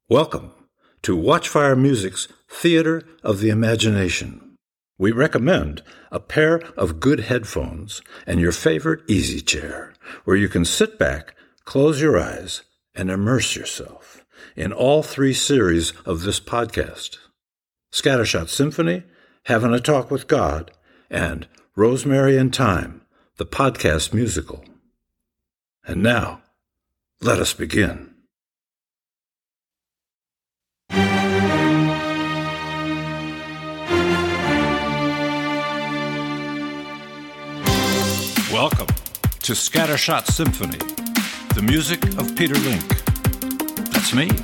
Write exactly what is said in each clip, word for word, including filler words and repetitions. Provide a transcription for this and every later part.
Welcome to Watchfire Music's Theater of the Imagination. We recommend a pair of good headphones and your favorite easy chair, where you can sit back, close your eyes, and immerse yourself in all three series of this podcast: Scattershot Symphony, Having a Talk with God, and Rosemary and Thyme, the podcast musical. And now, let us begin. Welcome to Scattershot Symphony, the music of Peter Link. That's me.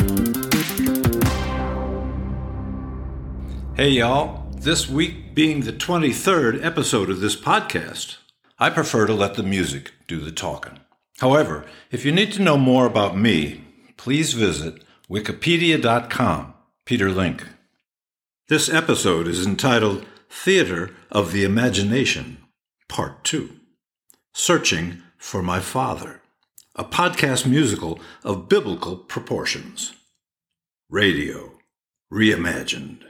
Hey y'all, this week being the twenty-third episode of this podcast, I prefer to let the music do the talking. However, if you need to know more about me, please visit wikipedia dot com, Peter Link. This episode is entitled Theater of the Imagination, Part two. Searching for My Father, a podcast musical of biblical proportions. Radio reimagined.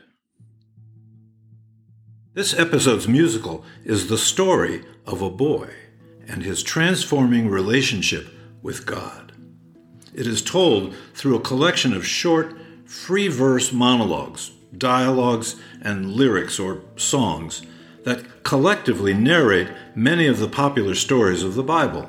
This episode's musical is the story of a boy and his transforming relationship with God. It is told through a collection of short, free-verse monologues, dialogues, and lyrics or songs that collectively narrate many of the popular stories of the Bible.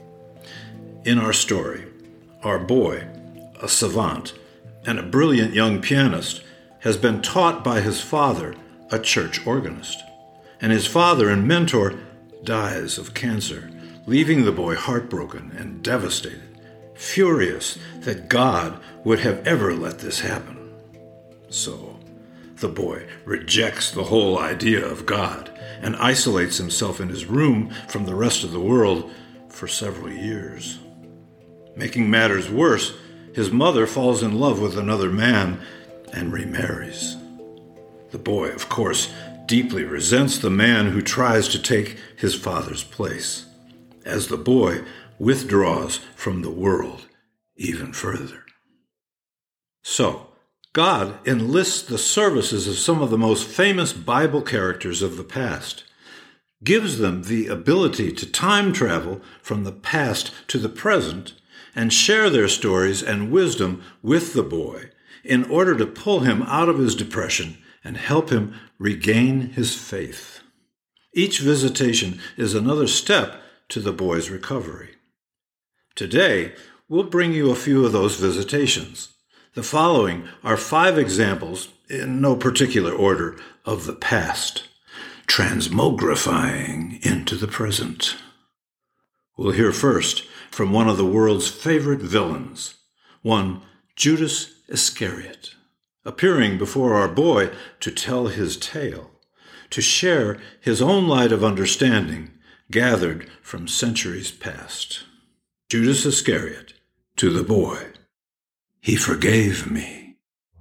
In our story, our boy, a savant and a brilliant young pianist, has been taught by his father, a church organist, and his father and mentor dies of cancer, leaving the boy heartbroken and devastated, furious that God would have ever let this happen. So, the boy rejects the whole idea of God and isolates himself in his room from the rest of the world for several years. Making matters worse, his mother falls in love with another man and remarries. The boy, of course, deeply resents the man who tries to take his father's place, as the boy withdraws from the world even further. So, God enlists the services of some of the most famous Bible characters of the past, gives them the ability to time travel from the past to the present, and share their stories and wisdom with the boy in order to pull him out of his depression and help him regain his faith. Each visitation is another step to the boy's recovery. Today, we'll bring you a few of those visitations. The following are five examples, in no particular order, of the past, transmogrifying into the present. We'll hear first from one of the world's favorite villains, one Judas Iscariot, appearing before our boy to tell his tale, to share his own light of understanding gathered from centuries past. Judas Iscariot to the boy. He forgave me.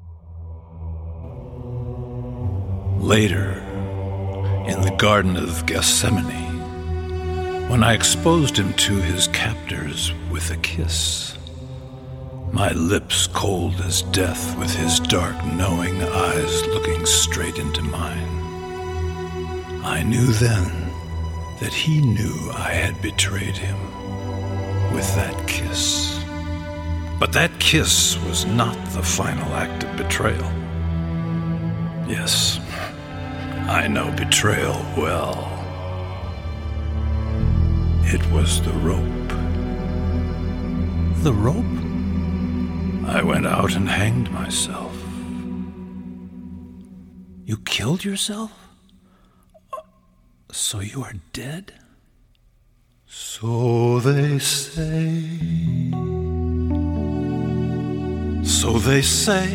Later, in the Garden of Gethsemane, when I exposed him to his captors with a kiss, my lips cold as death with his dark, knowing eyes looking straight into mine, I knew then that he knew I had betrayed him with that kiss. But that kiss was not the final act of betrayal. Yes, I know betrayal well. It was the rope. The rope? I went out and hanged myself. You killed yourself? So you are dead? So they say. So they say,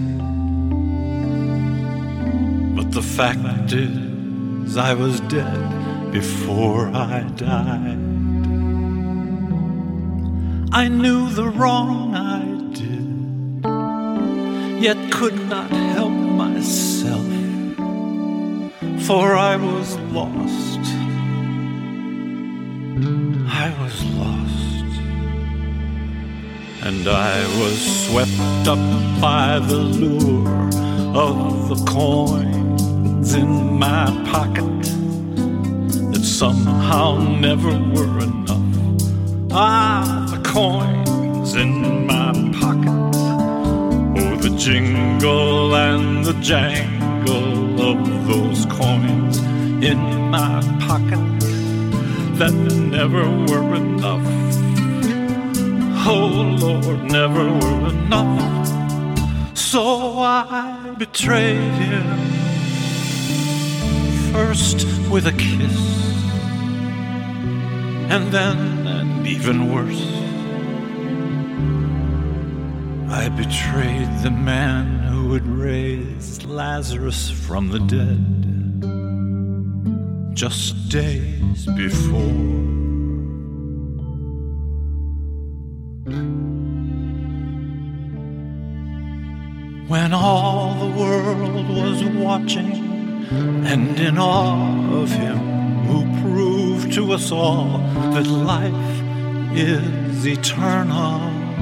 but the fact is I was dead before I died. I knew the wrong I did, yet could not help myself, for I was lost. I was lost. and I was swept up by the lure of the coins in my pocket that somehow never were enough. Ah, the coins in my pocket. Oh, the jingle and the jangle of those coins in my pocket that never were enough. Oh, Lord, never were enough. So I betrayed him, first with a kiss, and then, and even worse, I betrayed the man who had raised Lazarus from the dead just days before. When all the world was watching and in awe of him who proved to us all that life is eternal,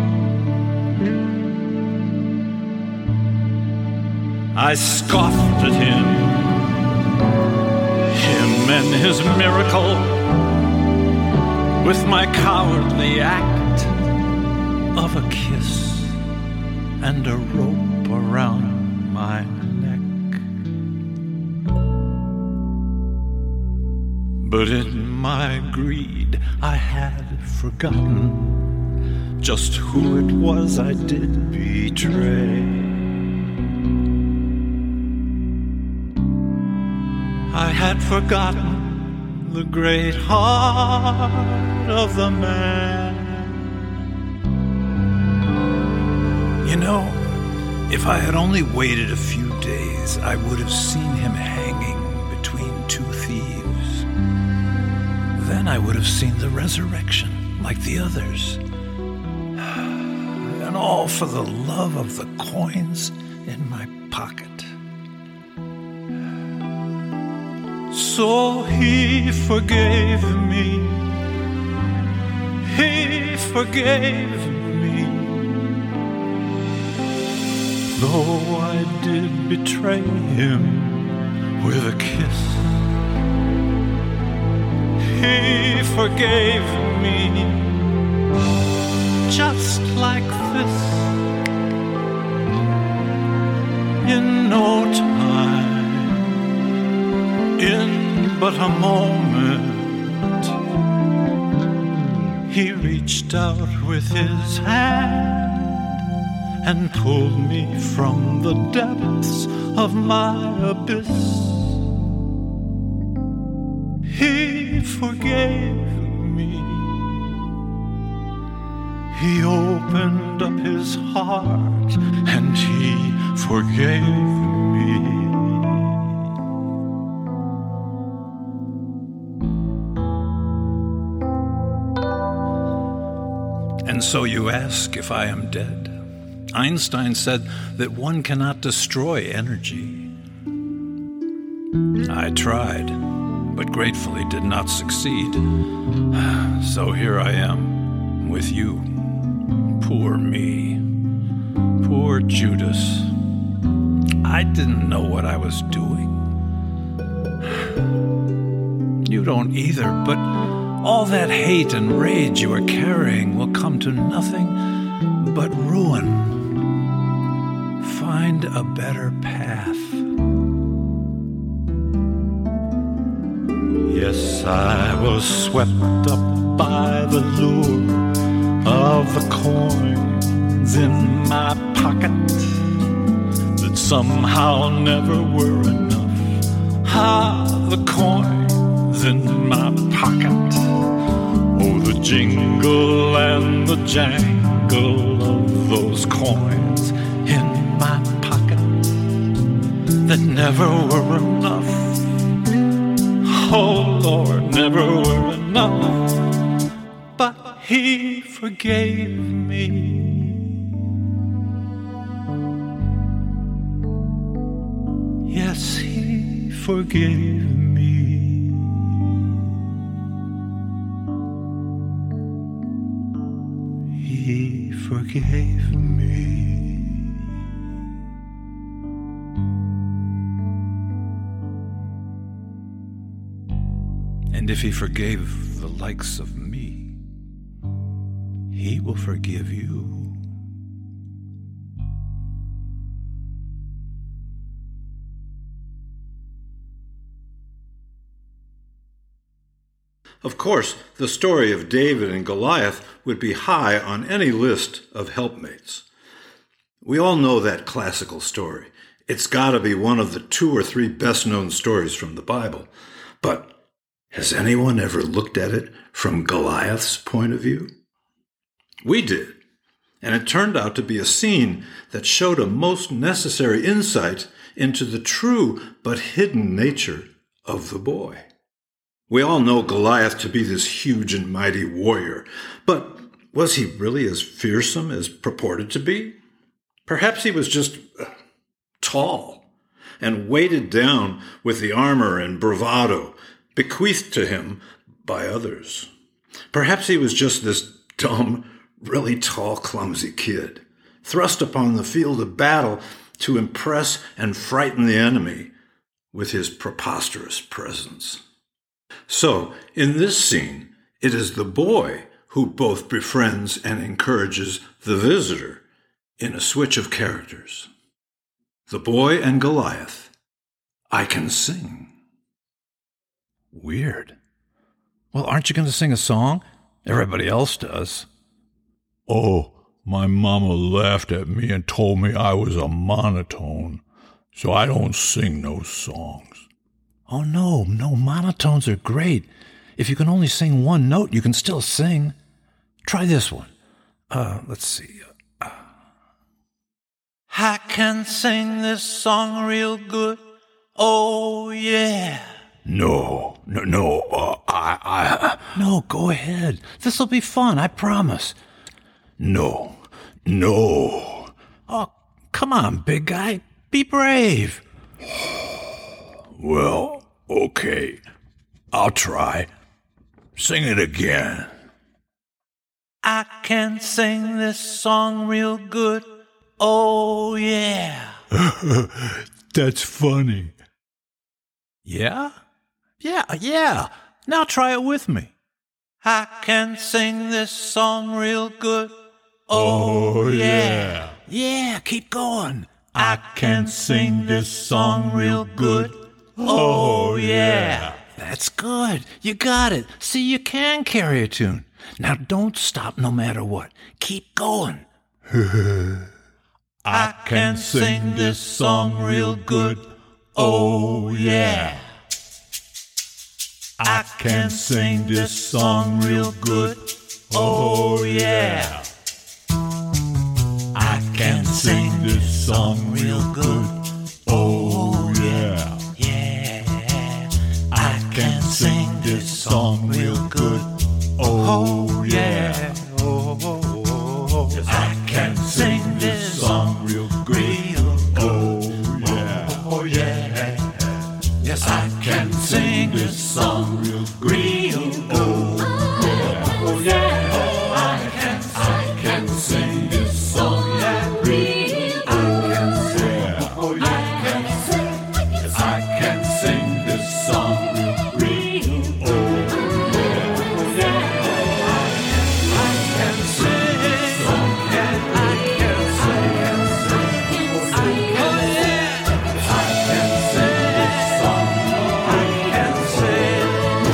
I scoffed at him, him and his miracle, with my cowardly act of a kiss and a rope around my neck. But in my greed I had forgotten just who it was I did betray. I had forgotten the great heart of the man. You know, if I had only waited a few days, I would have seen him hanging between two thieves. Then I would have seen the resurrection like the others. And all for the love of the coins in my pocket. So he forgave me. He forgave me. Though I did betray him with a kiss, he forgave me just like this. In no time, in but a moment, he reached out with his hand and pulled me from the depths of my abyss. He forgave me. He opened up his heart and he forgave me. And so you ask if I am dead. Einstein said that one cannot destroy energy. I tried, but gratefully did not succeed. So here I am with you. Poor me. Poor Judas. I didn't know what I was doing. You don't either, but all that hate and rage you are carrying will come to nothing but ruin. Find a better path. Yes, I was swept up by the lure of the coins in my pocket that somehow never were enough. Ah, the coins in my pocket. Oh, the jingle and the jangle of those coins in my pocket that never were enough. Oh, Lord, never were enough. But he forgave me. Yes, he forgave me. He forgave forgave me. And if he forgave the likes of me, he will forgive you. Of course, the story of David and Goliath would be high on any list of helpmates. We all know that classical story. It's got to be one of the two or three best-known stories from the Bible. But has anyone ever looked at it from Goliath's point of view? We did, and it turned out to be a scene that showed a most necessary insight into the true but hidden nature of the boy. We all know Goliath to be this huge and mighty warrior, but was he really as fearsome as purported to be? Perhaps he was just uh, tall and weighted down with the armor and bravado bequeathed to him by others. Perhaps he was just this dumb, really tall, clumsy kid, thrust upon the field of battle to impress and frighten the enemy with his preposterous presence. So, in this scene, it is the boy who both befriends and encourages the visitor in a switch of characters. The boy and Goliath. I can sing. Weird. Well, aren't you going to sing a song? Everybody else does. Oh, my mama laughed at me and told me I was a monotone, so I don't sing no songs. Oh, no, no, monotones are great. If you can only sing one note, you can still sing. Try this one. Uh, let's see. Uh, I can sing this song real good. Oh, yeah. No, no, no, uh, I, I... No, go ahead. This'll be fun, I promise. No, no. Oh, come on, big guy. Be brave. Well, okay. I'll try. Sing it again. I can sing this song real good. Oh, yeah. That's funny. Yeah? Yeah, yeah. Now try it with me. I can sing this song real good. Oh, yeah. Yeah, keep going. I can sing this song real good. Oh, yeah. That's good. You got it. See, you can carry a tune. Now don't stop no matter what. Keep going. I can sing this song real good. Oh, yeah. I can sing this song real good. Oh, yeah. I can sing this song real good. Oh, yeah. Yeah. I can sing this song real good. Oh, yeah. Oh, yes, I can sing this song real good. Oh, yeah. Oh, yeah. Yes, I can sing this song real good. Oh, yeah. Oh, yeah. I can, I can sing this song real good. Oh, yeah. Oh, yeah. Yes, I can sing this song real good. Oh, yeah. Oh, yeah. I can sing this song. Yeah, I can sing. Oh, yeah. I can sing this song. I can sing.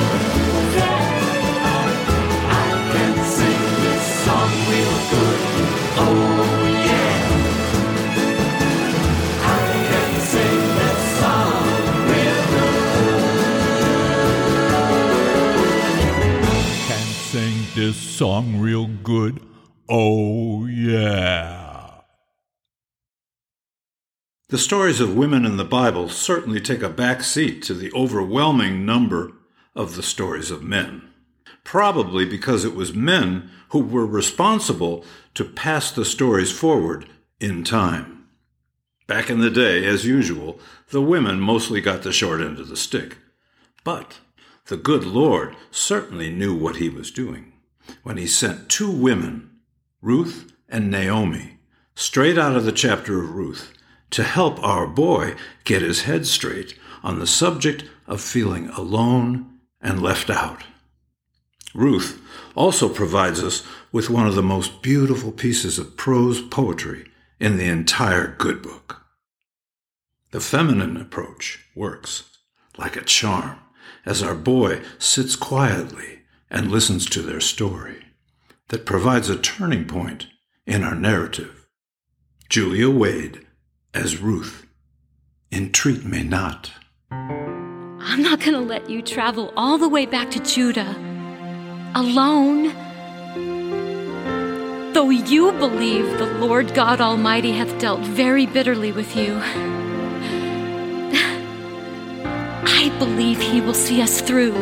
I can sing this song real good. Oh, yeah. I can sing this song real good. Can sing this song real good. Oh, yeah. The stories of women in the Bible certainly take a back seat to the overwhelming number of the stories of men, probably because it was men who were responsible to pass the stories forward in time. Back in the day, as usual, the women mostly got the short end of the stick. But the good Lord certainly knew what he was doing when he sent two women, Ruth and Naomi, straight out of the chapter of Ruth, to help our boy get his head straight on the subject of feeling alone and left out. Ruth also provides us with one of the most beautiful pieces of prose poetry in the entire good book. The feminine approach works like a charm as our boy sits quietly and listens to their story that provides a turning point in our narrative. Julia Wade as Ruth, Entreat Me Not. I'm not going to let you travel all the way back to Judah alone. Though you believe the Lord God Almighty hath dealt very bitterly with you, I believe he will see us through.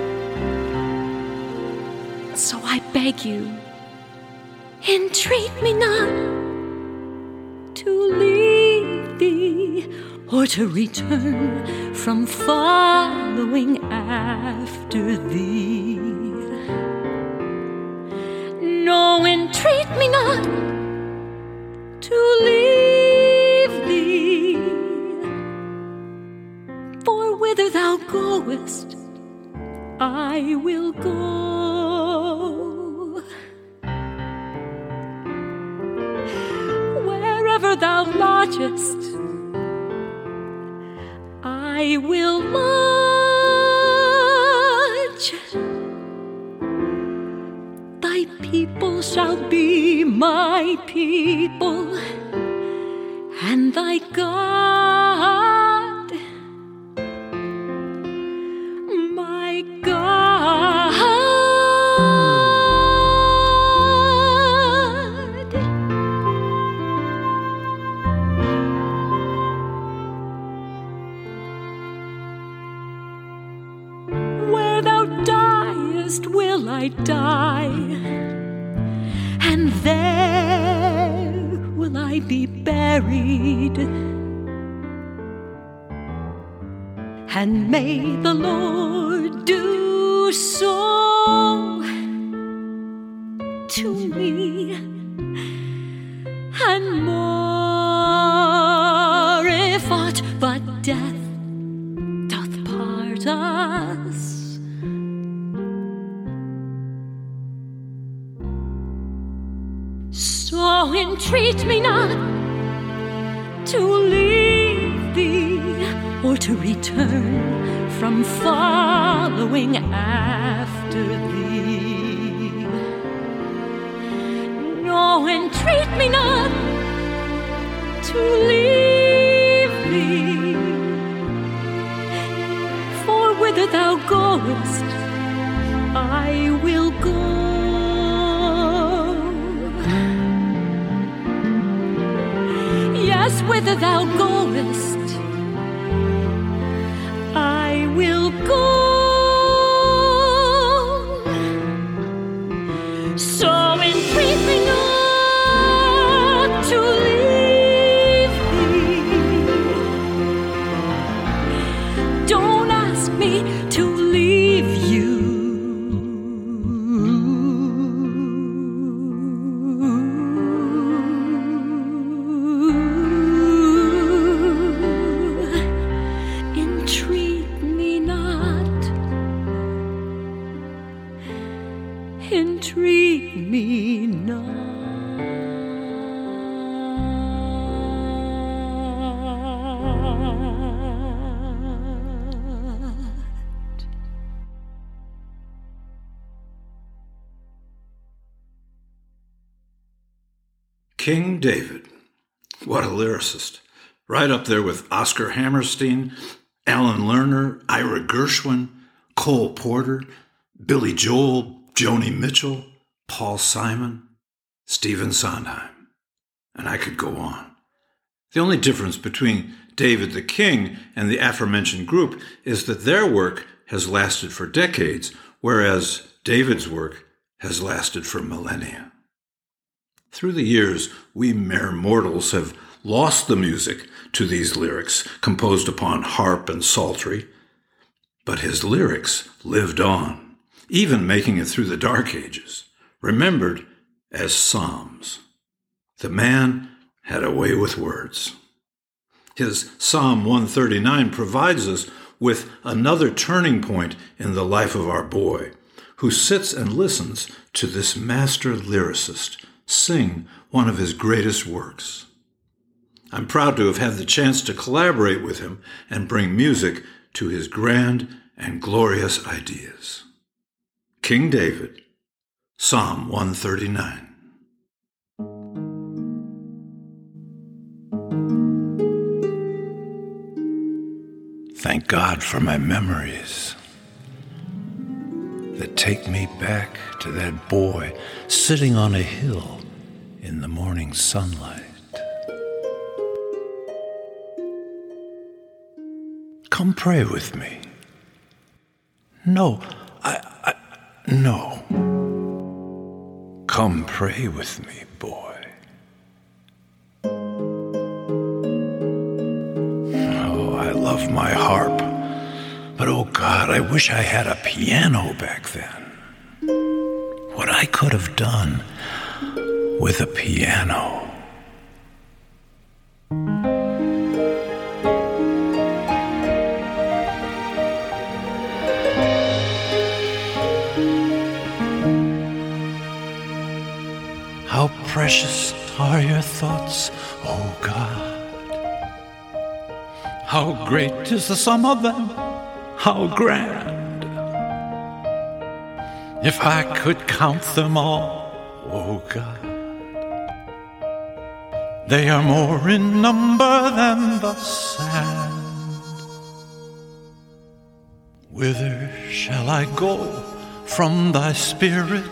So I beg you, entreat me not to leave thee, or to return from following after thee. No, entreat me not to leave thee, for whither thou goest, I will go. Wherever thou lodgest, I will lodge. Thy people shall be my people, and thy God, my God. Where thou diest will I die, and there will I be buried. And may the Lord do so to me, and more if aught but death doth part us. So entreat me not to leave thee, or to return from following after thee. No, entreat me not to leave thee, for whither thou goest, I will go. Yes, whither thou goest, I will go. So entreat me not to leave thee. Don't ask me to leave you. Entreat me not. King David. What a lyricist. Right up there with Oscar Hammerstein, Alan Lerner, Ira Gershwin, Cole Porter, Billy Joel, Joni Mitchell, Paul Simon, Stephen Sondheim, and I could go on. The only difference between David the King and the aforementioned group is that their work has lasted for decades, whereas David's work has lasted for millennia. Through the years, we mere mortals have lost the music to these lyrics composed upon harp and psaltery, but his lyrics lived on, even making it through the Dark Ages, remembered as psalms. The man had a way with words. His Psalm one thirty-nine provides us with another turning point in the life of our boy, who sits and listens to this master lyricist sing one of his greatest works. I'm proud to have had the chance to collaborate with him and bring music to his grand and glorious ideas. King David, Psalm one thirty-nine. Thank God for my memories that take me back to that boy sitting on a hill in the morning sunlight. Come pray with me. No, I, I, no. Come pray with me, boy. I love my harp, but oh God, I wish I had a piano back then. What I could have done with a piano. How precious are your thoughts, oh God. How great is the sum of them, how grand. If I could count them all, oh God. They are more in number than the sand. Whither shall I go from thy spirit?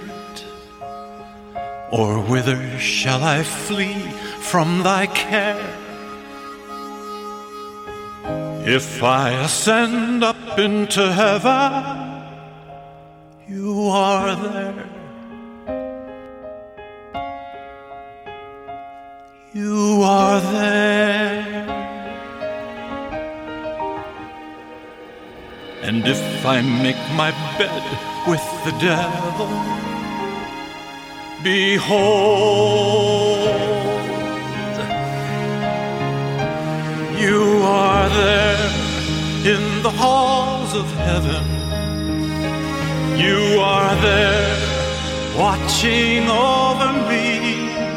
Or whither shall I flee from thy care? If I ascend up into heaven, you are there. You are there. And if I make my bed with the devil, behold, you are there in the halls of heaven. You are there watching over me.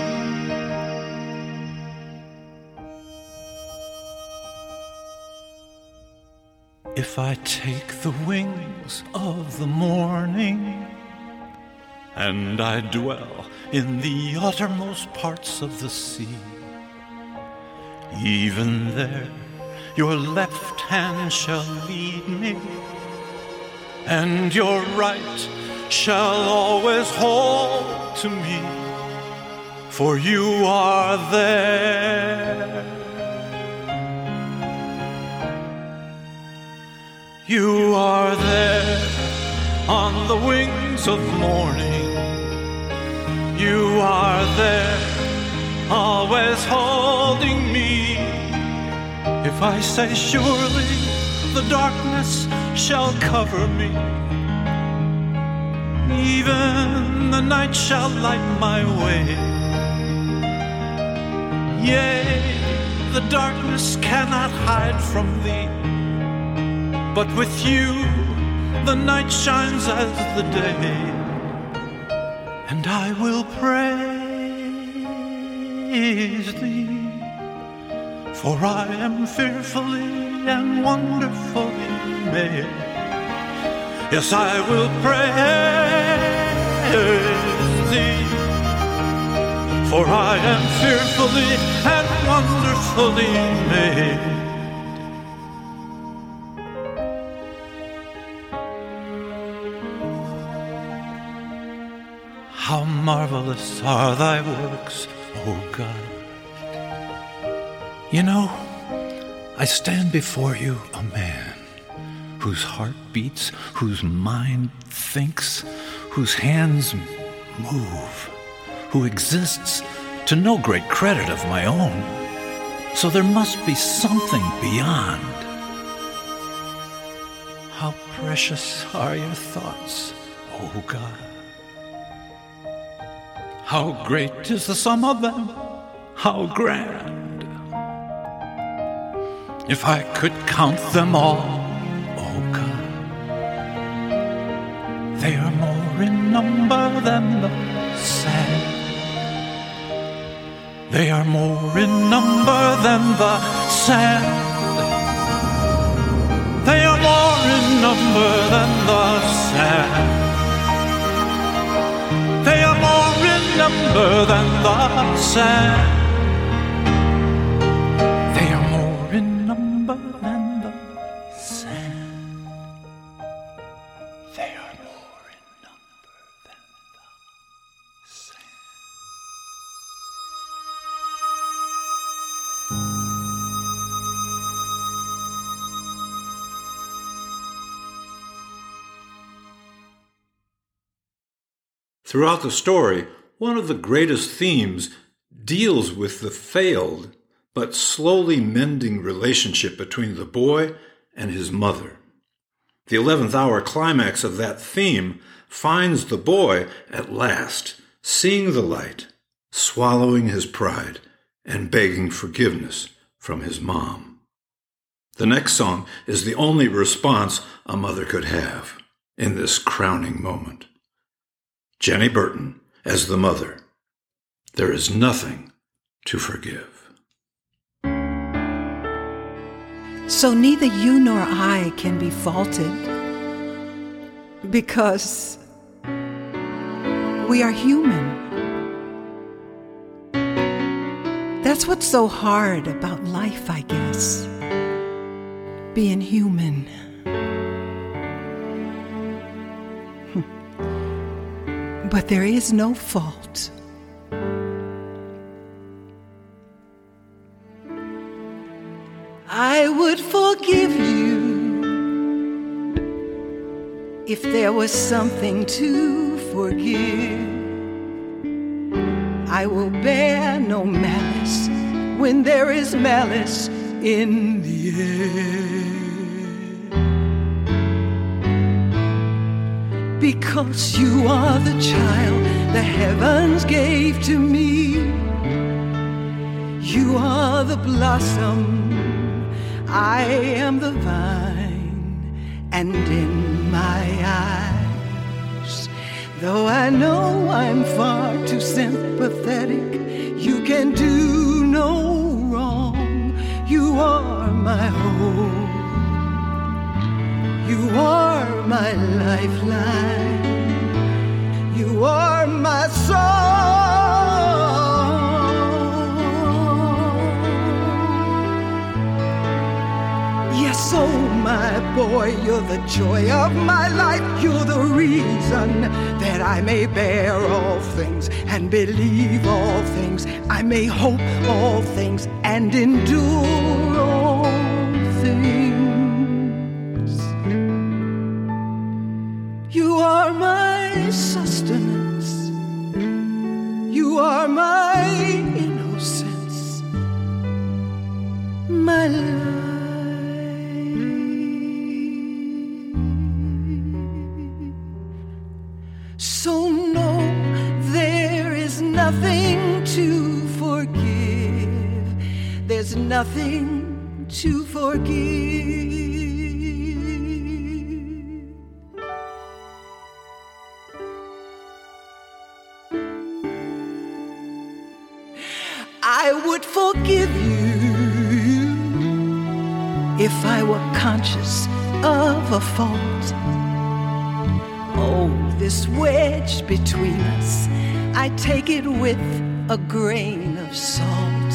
If I take the wings of the morning and I dwell in the uttermost parts of the sea, even there your left hand shall lead me, and your right shall always hold to me, for you are there. You are there on the wings of morning. You are there always holding me. If I say surely the darkness shall cover me, even the night shall light my way. Yea, the darkness cannot hide from thee, but with you the night shines as the day. And I will praise thee, for I am fearfully and wonderfully made. Yes, I will praise thee, for I am fearfully and wonderfully made. How marvelous are thy works, O God. You know, I stand before you a man whose heart beats, whose mind thinks, whose hands move, who exists to no great credit of my own. So there must be something beyond. How precious are your thoughts, O God. How great is the sum of them, how grand. If I could count them all, oh God, they are more in number than the sand. They are more in number than the sand. They are more in number than the sand. They are more in number than the sand. They are more in number than the sand. They are more in number than the sand. Throughout the story, one of the greatest themes deals with the failed but slowly mending relationship between the boy and his mother. The eleventh hour climax of that theme finds the boy at last seeing the light, swallowing his pride, and begging forgiveness from his mom. The next song is the only response a mother could have in this crowning moment. Jenny Burton as the mother. There is nothing to forgive. So neither you nor I can be faulted, because we are human. That's what's so hard about life, I guess. Being human. But there is no fault. I would forgive you if there was something to forgive. I will bear no malice when there is malice in the air. Because you are the child the heavens gave to me. You are the blossom, I am the vine, and in my eyes, though I know I'm far too sympathetic, you can do no wrong. You are my hope. You are my lifeline. You are my song. Yes, oh my boy, you're the joy of my life. You're the reason that I may bear all things and believe all things. I may hope all things and endure all things. You are my sustenance. You are my innocence, my life. So no, there is nothing to forgive. There's nothing to forgive. I would forgive you if I were conscious of a fault. Oh, this wedge between us, I take it with a grain of salt.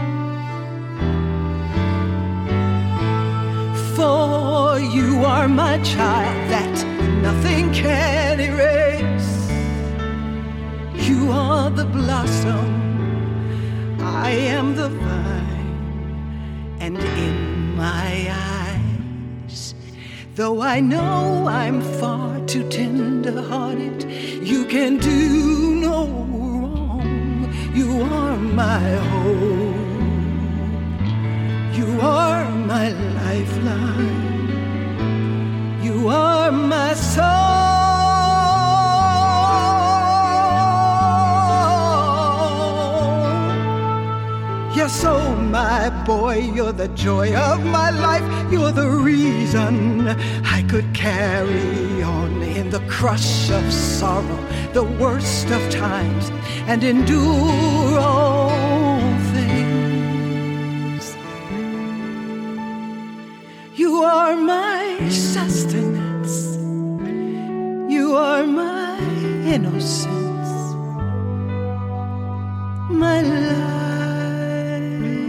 For you are my child that nothing can erase. You are the blossom, I am the vine, and in my eyes, though I know I'm far too tender-hearted, you can do no wrong. You are my hope. You are my lifeline. You are my soul. my boy, you're the joy of my life. You're the reason I could carry on in the crush of sorrow, the worst of times, and endure all things. You are my sustenance. You are my innocence, my life.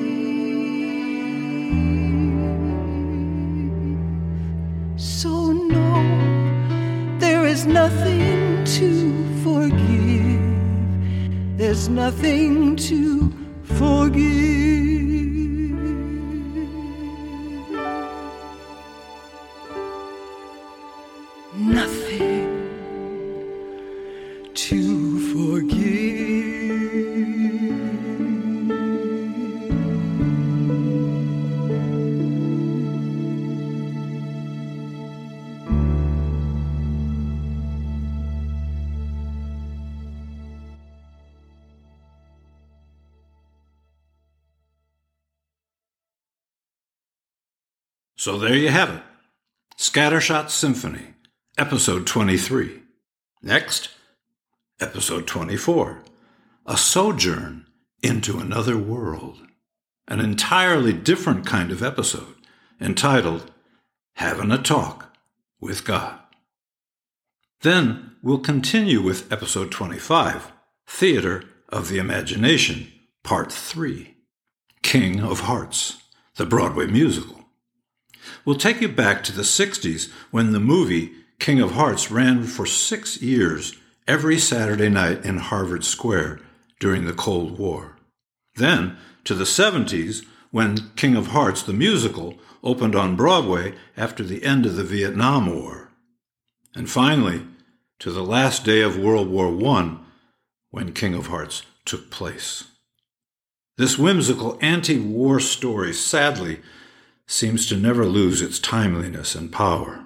So no, there is nothing to forgive. There's nothing to forgive. Nothing to forgive. So there you have it. Scattershot Symphony, Episode twenty-three. Next, Episode twenty-four, A Sojourn into Another World. An entirely different kind of episode, entitled Having a Talk with God. Then we'll continue with Episode twenty-five, Theater of the Imagination, Part three, King of Hearts, the Broadway musical. We'll take you back to the sixties when the movie King of Hearts ran for six years every Saturday night in Harvard Square during the Cold War. Then to the seventies when King of Hearts, the musical, opened on Broadway after the end of the Vietnam War. And finally, to the last day of World War One when King of Hearts took place. This whimsical anti-war story, sadly, seems to never lose its timeliness and power.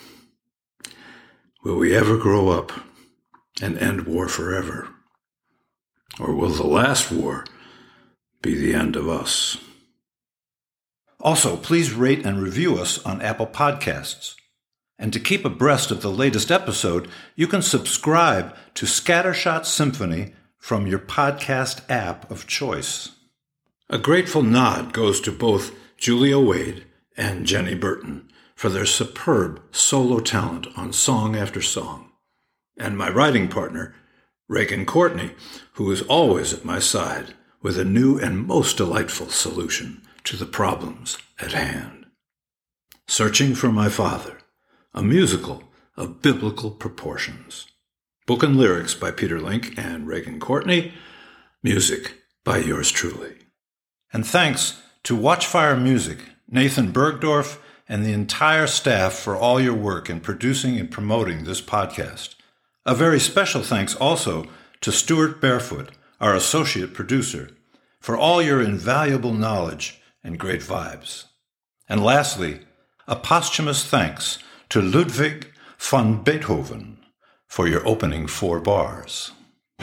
Will we ever grow up and end war forever? Or will the last war be the end of us? Also, please rate and review us on Apple Podcasts. And to keep abreast of the latest episode, you can subscribe to Scattershot Symphony from your podcast app of choice. A grateful nod goes to both Julia Wade and Jenny Burton for their superb solo talent on Song After Song, and my writing partner, Reagan Courtney, who is always at my side with a new and most delightful solution to the problems at hand. Searching for My Father, a musical of biblical proportions. Book and lyrics by Peter Link and Reagan Courtney, music by yours truly. And thanks to Watchfire Music, Nathan Bergdorf, and the entire staff for all your work in producing and promoting this podcast. A very special thanks also to Stuart Barefoot, our associate producer, for all your invaluable knowledge and great vibes. And lastly, a posthumous thanks to Ludwig von Beethoven for your opening four bars.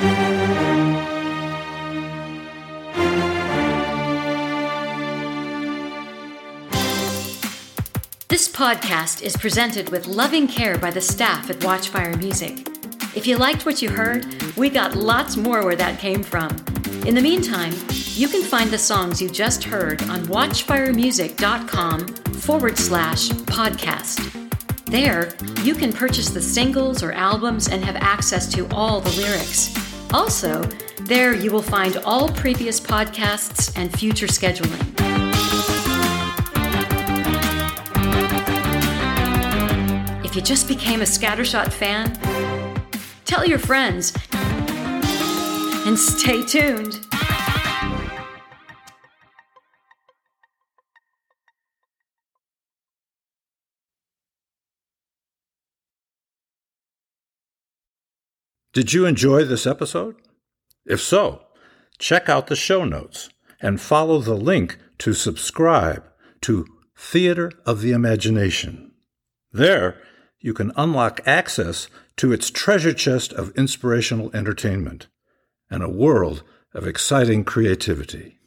This podcast is presented with loving care by the staff at Watchfire Music. If you liked what you heard, we got lots more where that came from. In the meantime, you can find the songs you just heard on watchfiremusic.com forward slash podcast. There, you can purchase the singles or albums and have access to all the lyrics. Also, there you will find all previous podcasts and future scheduling. If you just became a Scattershot fan, tell your friends and stay tuned. Did you enjoy this episode? If so, check out the show notes and follow the link to subscribe to Theater of the Imagination. There, you can unlock access to its treasure chest of inspirational entertainment and a world of exciting creativity.